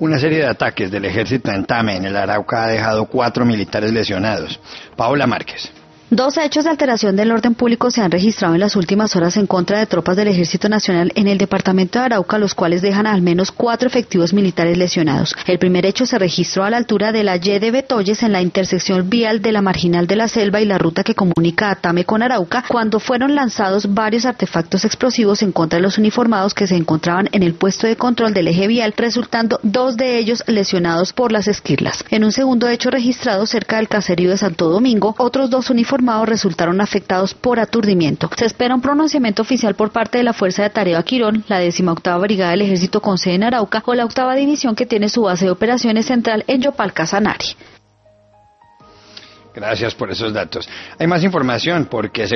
Una serie de ataques del ejército en Tame, en el Arauca, ha dejado 4 militares lesionados. Paola Márquez. 2 hechos de alteración del orden público se han registrado en las últimas horas en contra de tropas del Ejército Nacional en el departamento de Arauca, los cuales dejan al menos 4 efectivos militares lesionados. El primer hecho se registró a la altura de la Y de Betoyes, en la intersección vial de la Marginal de la Selva y la ruta que comunica a Tame con Arauca, cuando fueron lanzados varios artefactos explosivos en contra de los uniformados que se encontraban en el puesto de control del eje vial, resultando 2 de ellos lesionados por las esquirlas. En un segundo hecho registrado cerca del caserío de Santo Domingo, otros 2 uniformados resultaron afectados por aturdimiento. Se espera un pronunciamiento oficial por parte de la Fuerza de Tarea Quirón, la 18ª Brigada del Ejército con sede en Arauca o la 8ª División que tiene su base de operaciones central en Yopal Casanare. Gracias por esos datos. Hay más información porque